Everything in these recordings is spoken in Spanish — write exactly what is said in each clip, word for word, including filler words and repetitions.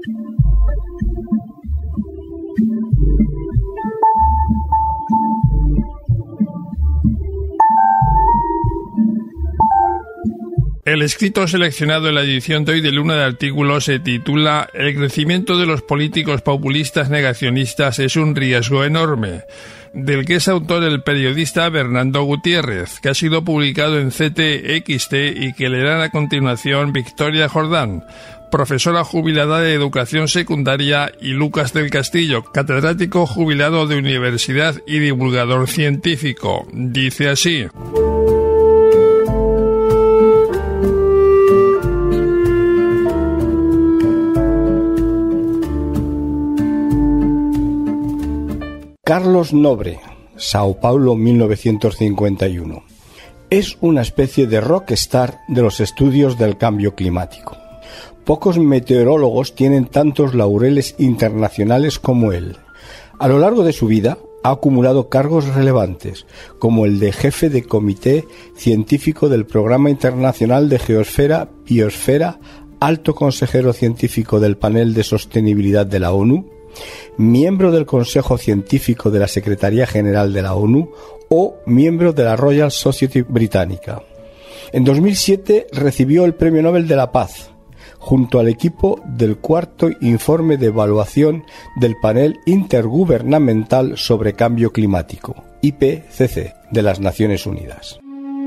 El escrito seleccionado en la edición de hoy de Luna de Artículos se titula «El crecimiento de los políticos populistas negacionistas es un riesgo enorme», del que es autor el periodista Bernardo Gutiérrez, que ha sido publicado en C T X T y que leerán a continuación Victoria Jordán, profesora jubilada de Educación Secundaria, y Lucas del Castillo, catedrático jubilado de Universidad y divulgador científico. Dice así: Carlos Nobre, Sao Paulo, mil novecientos cincuenta y uno. Es una especie de rockstar de los estudios del cambio climático. Pocos meteorólogos tienen tantos laureles internacionales como él. A lo largo de su vida ha acumulado cargos relevantes, como el de jefe de comité científico del Programa Internacional de Geosfera, Biosfera, alto consejero científico del Panel de Sostenibilidad de la ONU, miembro del Consejo Científico de la Secretaría General de la ONU o miembro de la Royal Society británica. En dos mil siete recibió el Premio Nobel de la Paz, junto al equipo del cuarto informe de evaluación del Panel Intergubernamental sobre Cambio Climático, I P C C, de las Naciones Unidas.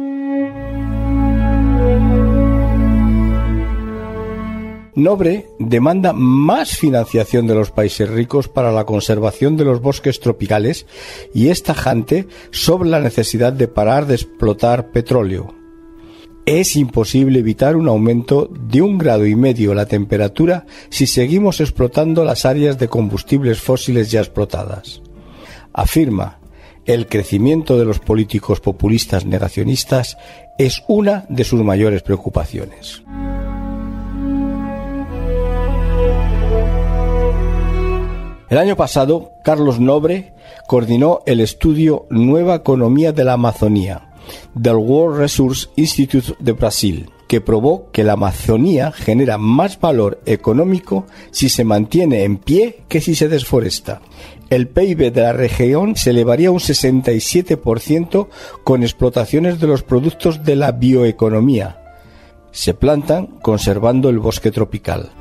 Nobre demanda más financiación de los países ricos para la conservación de los bosques tropicales y es tajante sobre la necesidad de parar de explotar petróleo. Es imposible evitar un aumento de un grado y medio la temperatura si seguimos explotando las áreas de combustibles fósiles ya explotadas. Afirma, el crecimiento de los políticos populistas negacionistas es una de sus mayores preocupaciones. El año pasado, Carlos Nobre coordinó el estudio Nueva Economía de la Amazonía del World Resource Institute de Brasil, que probó que la Amazonía genera más valor económico si se mantiene en pie que si se desforesta. El P I B de la región se elevaría un sesenta y siete por ciento con explotaciones de los productos de la bioeconomía. Se plantan conservando el bosque tropical.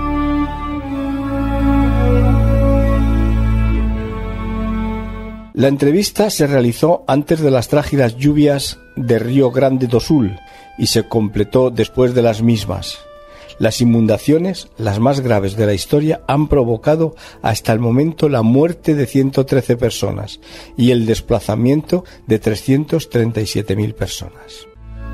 La entrevista se realizó antes de las trágicas lluvias de Río Grande do Sul y se completó después de las mismas. Las inundaciones, las más graves de la historia, han provocado hasta el momento la muerte de ciento trece personas y el desplazamiento de trescientas treinta y siete mil personas.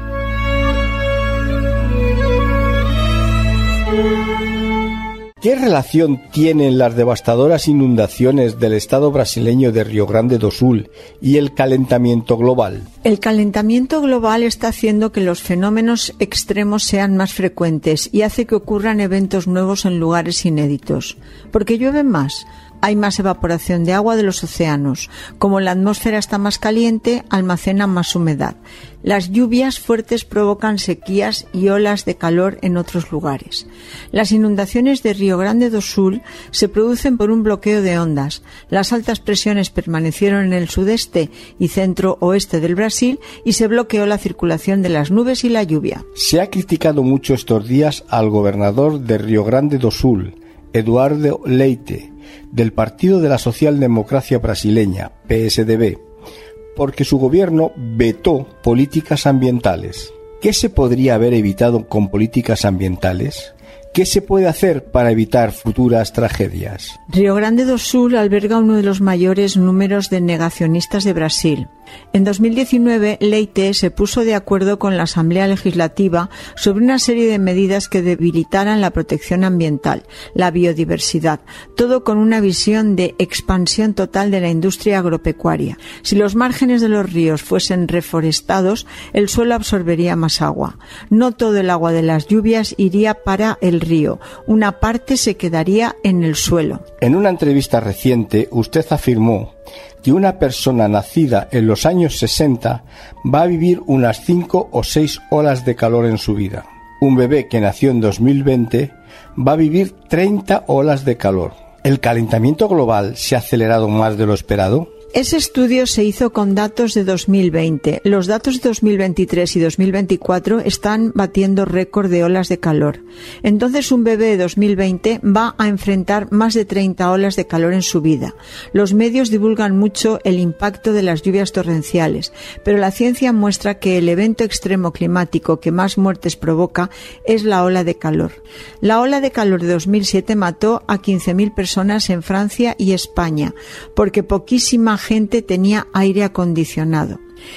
¿Qué relación tienen las devastadoras inundaciones del estado brasileño de Río Grande do Sul y el calentamiento global? El calentamiento global está haciendo que los fenómenos extremos sean más frecuentes y hace que ocurran eventos nuevos en lugares inéditos. Porque llueve más. Hay más evaporación de agua de los océanos. Como la atmósfera está más caliente, almacena más humedad. Las lluvias fuertes provocan sequías y olas de calor en otros lugares. Las inundaciones de Río Grande do Sul se producen por un bloqueo de ondas. Las altas presiones permanecieron en el sudeste y centro-oeste del Brasil y se bloqueó la circulación de las nubes y la lluvia. Se ha criticado mucho estos días al gobernador de Río Grande do Sul, Eduardo Leite, del Partido de la Socialdemocracia Brasileña, P S D B, porque su gobierno vetó políticas ambientales. ¿Qué se podría haber evitado con políticas ambientales? ¿Qué se puede hacer para evitar futuras tragedias? Río Grande do Sul alberga uno de los mayores números de negacionistas de Brasil. En dos mil diecinueve, Leite se puso de acuerdo con la Asamblea Legislativa sobre una serie de medidas que debilitaran la protección ambiental, la biodiversidad, todo con una visión de expansión total de la industria agropecuaria. Si los márgenes de los ríos fuesen reforestados, el suelo absorbería más agua. No todo el agua de las lluvias iría para el río, una parte se quedaría en el suelo. En una entrevista reciente, usted afirmó que una persona nacida en los años sesenta va a vivir unas cinco o seis olas de calor en su vida. Un bebé que nació en dos mil veinte va a vivir treinta olas de calor. ¿El calentamiento global se ha acelerado más de lo esperado? Ese estudio se hizo con datos de dos mil veinte. Los datos de dos mil veintitrés y dos mil veinticuatro están batiendo récord de olas de calor. Entonces un bebé de dos mil veinte va a enfrentar más de treinta olas de calor en su vida. Los medios divulgan mucho el impacto de las lluvias torrenciales, pero la ciencia muestra que el evento extremo climático que más muertes provoca es la ola de calor. La ola de calor de dos mil siete mató a quince mil personas en Francia y España, porque poquísima gente tenía aire acondicionado.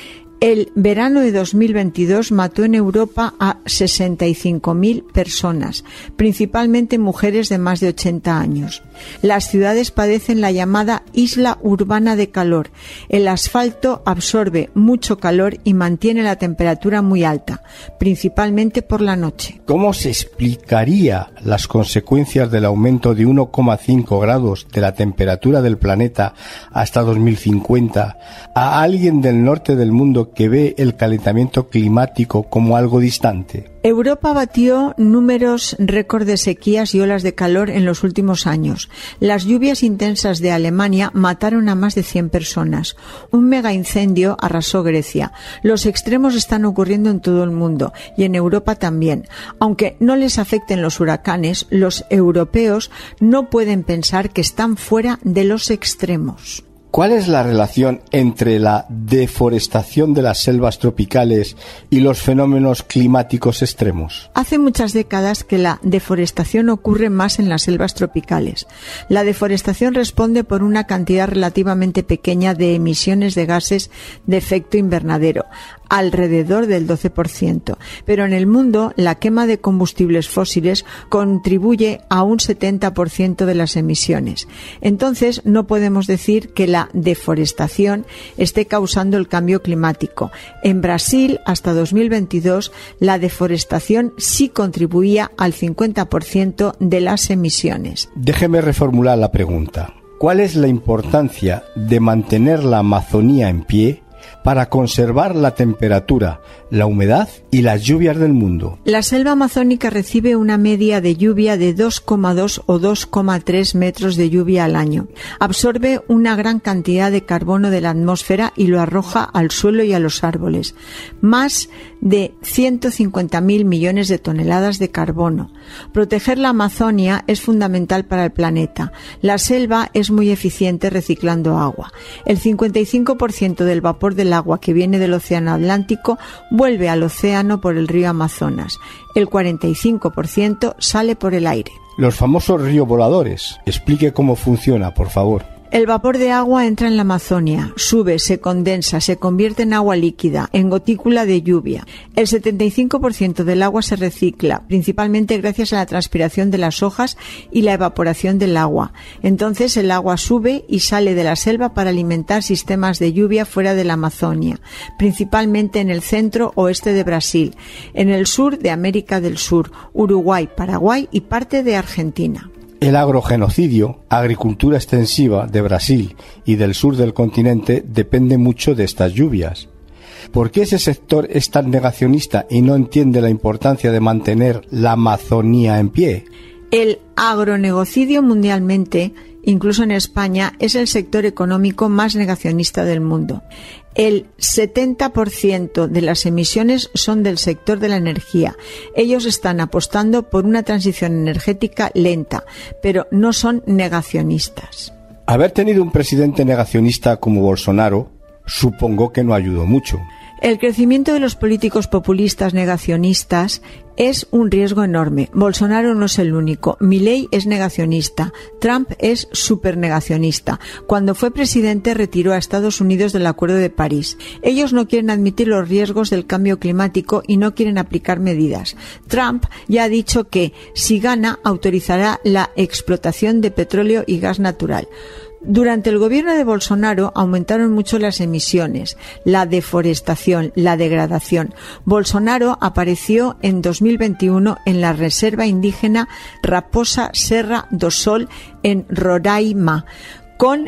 El verano de dos mil veintidós mató en Europa a sesenta y cinco mil personas, principalmente mujeres de más de ochenta años. Las ciudades padecen la llamada isla urbana de calor. El asfalto absorbe mucho calor y mantiene la temperatura muy alta, principalmente por la noche. ¿Cómo se explicaría las consecuencias del aumento de uno coma cinco grados de la temperatura del planeta hasta dos mil cincuenta a alguien del norte del mundo que ve el calentamiento climático como algo distante? Europa batió números récord de sequías y olas de calor en los últimos años. Las lluvias intensas de Alemania mataron a más de cien personas. Un mega incendio arrasó Grecia. Los extremos están ocurriendo en todo el mundo y en Europa también. Aunque no les afecten los huracanes, los europeos no pueden pensar que están fuera de los extremos. ¿Cuál es la relación entre la deforestación de las selvas tropicales y los fenómenos climáticos extremos? Hace muchas décadas que la deforestación ocurre más en las selvas tropicales. La deforestación responde por una cantidad relativamente pequeña de emisiones de gases de efecto invernadero, alrededor del doce por ciento. Pero en el mundo, la quema de combustibles fósiles contribuye a un setenta por ciento de las emisiones. Entonces, no podemos decir que la deforestación esté causando el cambio climático. En Brasil, hasta dos mil veintidós, la deforestación sí contribuía al cincuenta por ciento de las emisiones. Déjeme reformular la pregunta. ¿Cuál es la importancia de mantener la Amazonía en pie para conservar la temperatura, la humedad y las lluvias del mundo? La selva amazónica recibe una media de lluvia de dos coma dos o dos coma tres metros de lluvia al año. Absorbe una gran cantidad de carbono de la atmósfera y lo arroja al suelo y a los árboles. Más de ciento cincuenta mil millones de toneladas de carbono. Proteger la Amazonia es fundamental para el planeta. La selva es muy eficiente reciclando agua. El cincuenta y cinco por ciento del vapor del agua que viene del océano Atlántico vuelve al océano por el río Amazonas. El cuarenta y cinco por ciento sale por el aire. Los famosos ríos voladores. Explique cómo funciona, por favor. El vapor de agua entra en la Amazonia, sube, se condensa, se convierte en agua líquida, en gotícula de lluvia. El setenta y cinco por ciento del agua se recicla, principalmente gracias a la transpiración de las hojas y la evaporación del agua. Entonces el agua sube y sale de la selva para alimentar sistemas de lluvia fuera de la Amazonia, principalmente en el centro oeste de Brasil, en el sur de América del Sur, Uruguay, Paraguay y parte de Argentina. El agrogenocidio, agricultura extensiva de Brasil y del sur del continente depende mucho de estas lluvias. ¿Por qué ese sector es tan negacionista y no entiende la importancia de mantener la Amazonía en pie? El agronegocidio mundialmente, incluso en España, es el sector económico más negacionista del mundo. El setenta por ciento de las emisiones son del sector de la energía. Ellos están apostando por una transición energética lenta, pero no son negacionistas. Haber tenido un presidente negacionista como Bolsonaro, supongo que no ayudó mucho. El crecimiento de los políticos populistas negacionistas es un riesgo enorme. Bolsonaro no es el único. Milei es negacionista. Trump es supernegacionista. Cuando fue presidente retiró a Estados Unidos del Acuerdo de París. Ellos no quieren admitir los riesgos del cambio climático y no quieren aplicar medidas. Trump ya ha dicho que, si gana, autorizará la explotación de petróleo y gas natural. Durante el gobierno de Bolsonaro aumentaron mucho las emisiones, la deforestación, la degradación. Bolsonaro apareció en dos mil veintiuno en la reserva indígena Raposa Serra do Sol en Roraima, con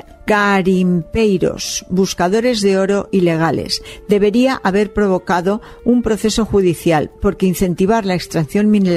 garimpeiros, buscadores de oro ilegales. Debería haber provocado un proceso judicial, porque incentivar la extracción mineral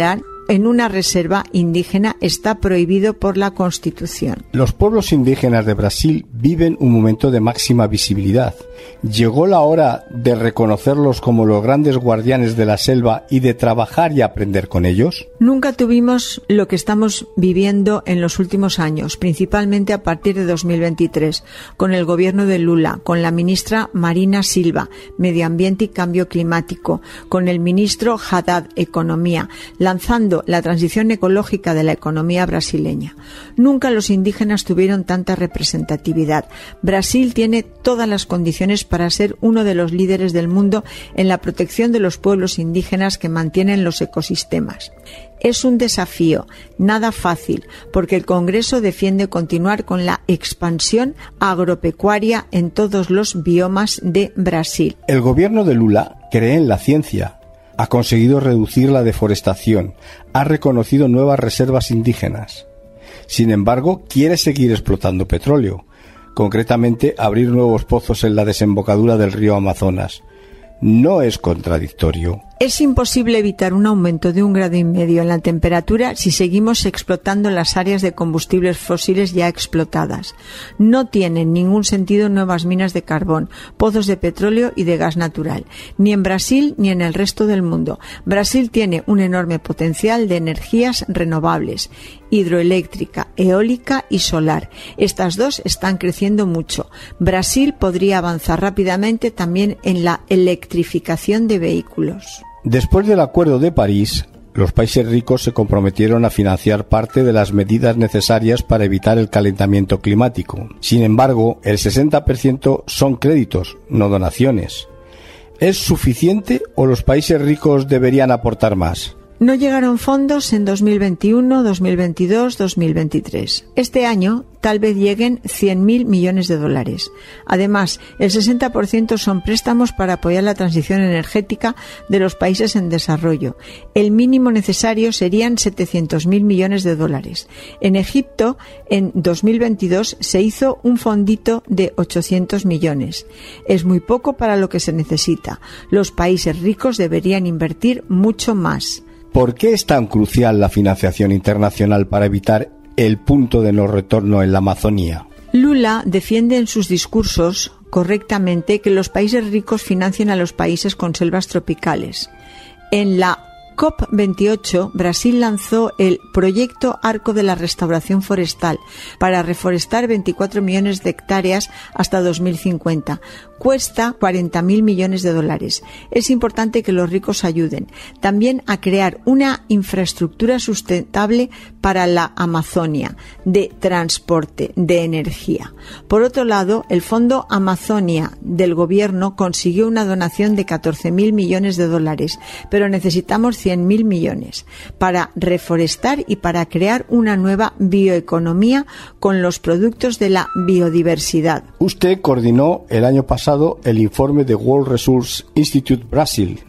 en una reserva indígena está prohibido por la Constitución. Los pueblos indígenas de Brasil viven un momento de máxima visibilidad. ¿Llegó la hora de reconocerlos como los grandes guardianes de la selva y de trabajar y aprender con ellos? Nunca tuvimos lo que estamos viviendo en los últimos años, principalmente a partir de dos mil veintitrés, con el gobierno de Lula, con la ministra Marina Silva, Medio Ambiente y Cambio Climático, con el ministro Haddad, Economía, lanzando la transición ecológica de la economía brasileña. Nunca los indígenas tuvieron tanta representatividad. Brasil tiene todas las condiciones para ser uno de los líderes del mundo en la protección de los pueblos indígenas que mantienen los ecosistemas. Es un desafío, nada fácil, porque el Congreso defiende continuar con la expansión agropecuaria en todos los biomas de Brasil. El gobierno de Lula cree en la ciencia, ha conseguido reducir la deforestación, ha reconocido nuevas reservas indígenas. Sin embargo, quiere seguir explotando petróleo, concretamente abrir nuevos pozos en la desembocadura del río Amazonas. ¿No es contradictorio? Es imposible evitar un aumento de un grado y medio en la temperatura si seguimos explotando las áreas de combustibles fósiles ya explotadas. No tienen ningún sentido nuevas minas de carbón, pozos de petróleo y de gas natural, ni en Brasil ni en el resto del mundo. Brasil tiene un enorme potencial de energías renovables, hidroeléctrica, eólica y solar. Estas dos están creciendo mucho. Brasil podría avanzar rápidamente también en la electrificación de vehículos. Después del Acuerdo de París, los países ricos se comprometieron a financiar parte de las medidas necesarias para evitar el calentamiento climático. Sin embargo, el sesenta por ciento son créditos, no donaciones. ¿Es suficiente o los países ricos deberían aportar más? No llegaron fondos en dos mil veintiuno, dos mil veintidós, dos mil veintitrés. Este año tal vez lleguen cien mil millones de dólares. Además, el sesenta por ciento son préstamos para apoyar la transición energética de los países en desarrollo. El mínimo necesario serían setecientos mil millones de dólares. En Egipto, en dos mil veintidós, se hizo un fondito de ochocientos millones. Es muy poco para lo que se necesita. Los países ricos deberían invertir mucho más. ¿Por qué es tan crucial la financiación internacional para evitar el punto de no retorno en la Amazonía? Lula defiende en sus discursos correctamente que los países ricos financien a los países con selvas tropicales. En la COP veintiocho, Brasil lanzó el Proyecto Arco de la Restauración Forestal para reforestar veinticuatro millones de hectáreas hasta dos mil cincuenta. Cuesta cuarenta mil millones de dólares. Es importante que los ricos ayuden. También a crear una infraestructura sustentable para la Amazonia, de transporte, de energía. Por otro lado, el Fondo Amazonia del gobierno consiguió una donación de catorce mil millones de dólares, pero necesitamos cien mil millones para reforestar y para crear una nueva bioeconomía con los productos de la biodiversidad. Usted coordinó el año pasado el informe de World Resource Institute Brasil,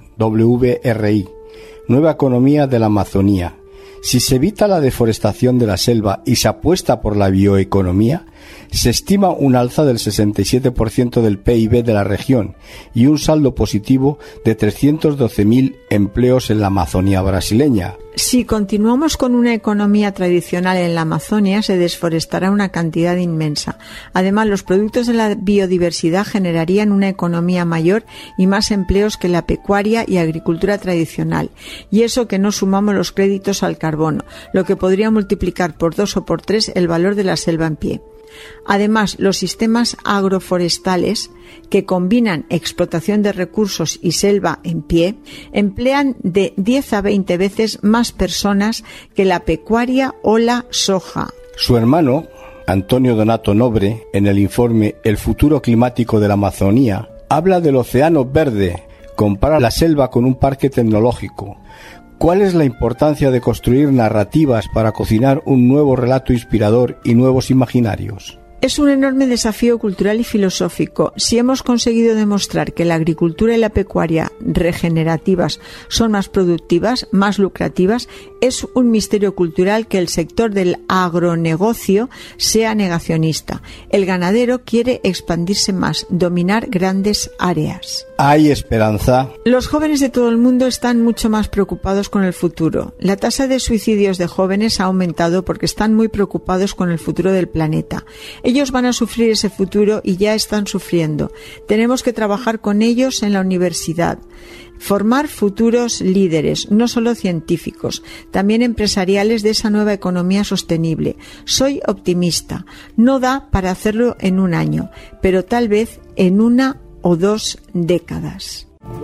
W R I, Nueva Economía de la Amazonía. Si se evita la deforestación de la selva y se apuesta por la bioeconomía, se estima un alza del sesenta y siete por ciento del P I B de la región y un saldo positivo de trescientos doce mil empleos en la Amazonía brasileña. Si continuamos con una economía tradicional en la Amazonia, se desforestará una cantidad inmensa. Además, los productos de la biodiversidad generarían una economía mayor y más empleos que la pecuaria y agricultura tradicional. Y eso que no sumamos los créditos al carbono, lo que podría multiplicar por dos o por tres el valor de la selva en pie. Además, los sistemas agroforestales, que combinan explotación de recursos y selva en pie, emplean de diez a veinte veces más personas que la pecuaria o la soja. Su hermano, Antonio Donato Nobre, en el informe El futuro climático de la Amazonía, habla del océano verde, compara la selva con un parque tecnológico. ¿Cuál es la importancia de construir narrativas para cocinar un nuevo relato inspirador y nuevos imaginarios? Es un enorme desafío cultural y filosófico. Si hemos conseguido demostrar que la agricultura y la pecuaria regenerativas son más productivas, más lucrativas, es un misterio cultural que el sector del agronegocio sea negacionista. El ganadero quiere expandirse más, dominar grandes áreas. ¿Hay esperanza? Los jóvenes de todo el mundo están mucho más preocupados con el futuro. La tasa de suicidios de jóvenes ha aumentado porque están muy preocupados con el futuro del planeta. Ellos van a sufrir ese futuro y ya están sufriendo. Tenemos que trabajar con ellos en la universidad. Formar futuros líderes, no solo científicos, también empresariales de esa nueva economía sostenible. Soy optimista. No da para hacerlo en un año, pero tal vez en una o dos décadas.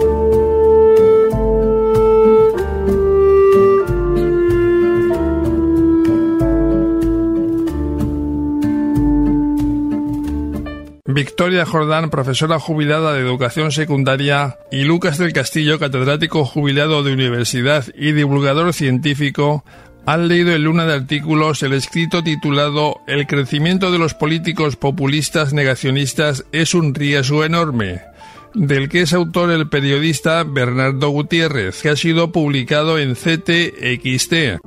Victoria Jordán, profesora jubilada de educación secundaria, y Lucas del Castillo, catedrático jubilado de universidad y divulgador científico, han leído en Luna de Artículos el escrito titulado «El crecimiento de los políticos populistas negacionistas es un riesgo enorme», del que es autor el periodista Bernardo Gutiérrez, que ha sido publicado en C T X T.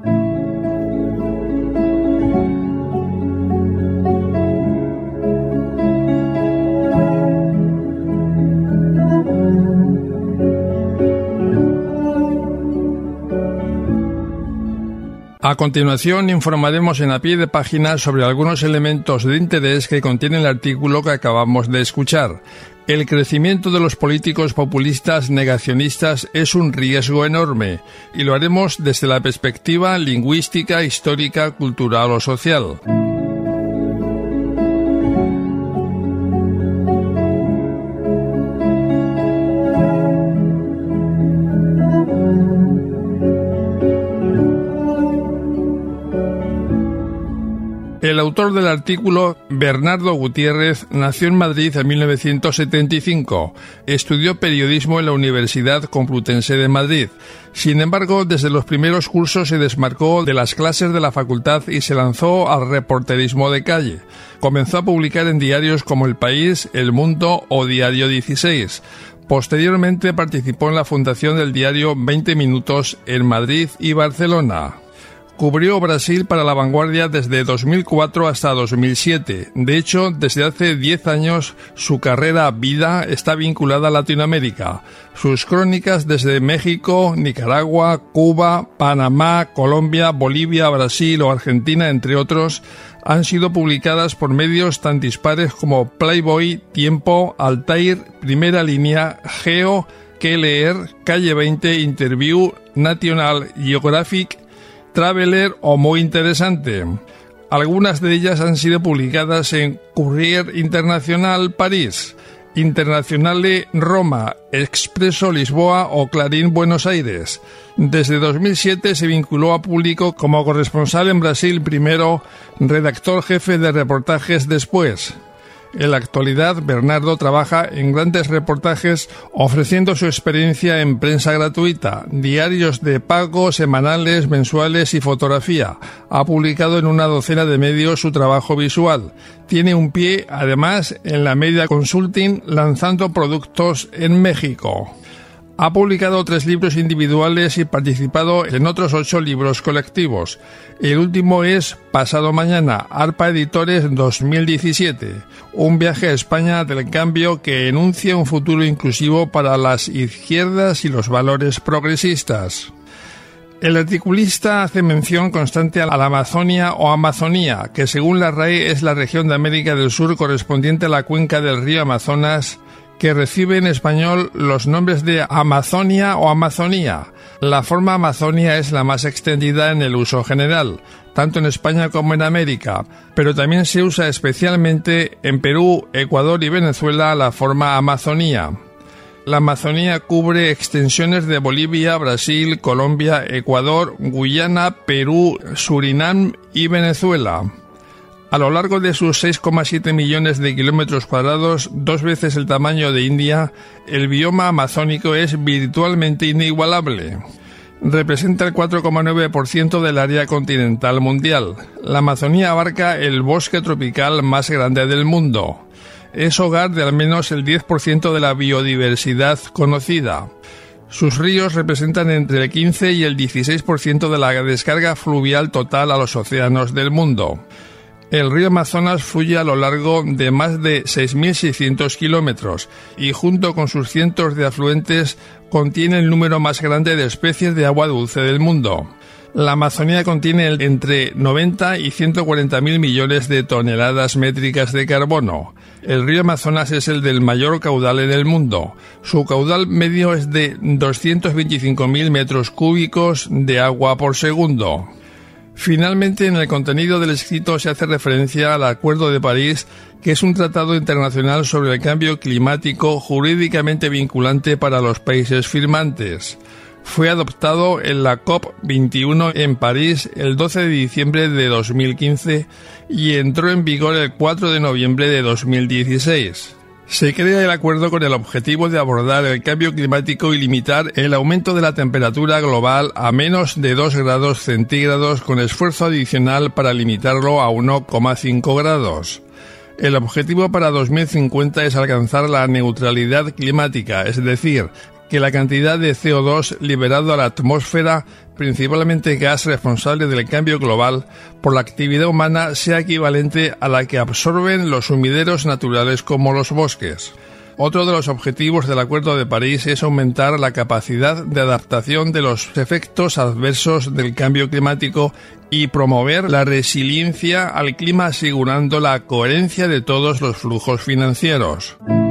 A continuación informaremos en a pie de página sobre algunos elementos de interés que contiene el artículo que acabamos de escuchar. El crecimiento de los políticos populistas negacionistas es un riesgo enorme, y lo haremos desde la perspectiva lingüística, histórica, cultural o social. El autor del artículo, Bernardo Gutiérrez, nació en Madrid en mil novecientos setenta y cinco. Estudió periodismo en la Universidad Complutense de Madrid. Sin embargo, desde los primeros cursos se desmarcó de las clases de la facultad y se lanzó al reporterismo de calle. Comenzó a publicar en diarios como El País, El Mundo o Diario dieciséis. Posteriormente participó en la fundación del diario veinte minutos en Madrid y Barcelona. Cubrió Brasil para La Vanguardia desde dos mil cuatro hasta dos mil siete. De hecho, desde hace diez años su carrera vida está vinculada a Latinoamérica. Sus crónicas desde México, Nicaragua, Cuba, Panamá, Colombia, Bolivia, Brasil o Argentina, entre otros, han sido publicadas por medios tan dispares como Playboy, Tiempo, Altair, Primera Línea, Geo, Que Leer, Calle veinte, Interview, National Geographic, Traveler o Muy Interesante. Algunas de ellas han sido publicadas en Courrier Internacional París, Internazionale Roma, Expreso Lisboa o Clarín Buenos Aires. Desde dos mil siete se vinculó a Público como corresponsal en Brasil primero, redactor jefe de reportajes después. En la actualidad, Bernardo trabaja en grandes reportajes ofreciendo su experiencia en prensa gratuita, diarios de pago, semanales, mensuales y fotografía. Ha publicado en una docena de medios su trabajo visual. Tiene un pie, además, en la Media Consulting, lanzando productos en México. Ha publicado tres libros individuales y participado en otros ocho libros colectivos. El último es Pasado Mañana, Arpa Editores dos mil diecisiete, un viaje a España del cambio que enuncia un futuro inclusivo para las izquierdas y los valores progresistas. El articulista hace mención constante a la Amazonia o Amazonía, que según la R A E es la región de América del Sur correspondiente a la cuenca del río Amazonas, que recibe en español los nombres de Amazonia o Amazonía. La forma Amazonia es la más extendida en el uso general, tanto en España como en América, pero también se usa especialmente en Perú, Ecuador y Venezuela la forma Amazonía. La Amazonía cubre extensiones de Bolivia, Brasil, Colombia, Ecuador, Guyana, Perú, Surinam y Venezuela. A lo largo de sus seis coma siete millones de kilómetros cuadrados, dos veces el tamaño de India, el bioma amazónico es virtualmente inigualable. Representa el cuatro coma nueve por ciento del área continental mundial. La Amazonía abarca el bosque tropical más grande del mundo. Es hogar de al menos el diez por ciento de la biodiversidad conocida. Sus ríos representan entre el quince y el dieciséis por ciento de la descarga fluvial total a los océanos del mundo. El río Amazonas fluye a lo largo de más de seis mil seiscientos kilómetros y junto con sus cientos de afluentes contiene el número más grande de especies de agua dulce del mundo. La Amazonía contiene entre noventa y ciento cuarenta mil millones de toneladas métricas de carbono. El río Amazonas es el del mayor caudal en el mundo. Su caudal medio es de doscientos veinticinco mil metros cúbicos de agua por segundo. Finalmente, en el contenido del escrito se hace referencia al Acuerdo de París, que es un tratado internacional sobre el cambio climático jurídicamente vinculante para los países firmantes. Fue adoptado en la COP veintiuno en París el doce de diciembre de dos mil quince y entró en vigor el cuatro de noviembre de dos mil dieciséis. Se crea el acuerdo con el objetivo de abordar el cambio climático y limitar el aumento de la temperatura global a menos de dos grados centígrados con esfuerzo adicional para limitarlo a uno coma cinco grados. El objetivo para dos mil cincuenta es alcanzar la neutralidad climática, es decir, que la cantidad de C O dos liberado a la atmósfera, principalmente gas responsable del cambio global, por la actividad humana sea equivalente a la que absorben los sumideros naturales como los bosques. Otro de los objetivos del Acuerdo de París es aumentar la capacidad de adaptación de los efectos adversos del cambio climático y promover la resiliencia al clima asegurando la coherencia de todos los flujos financieros.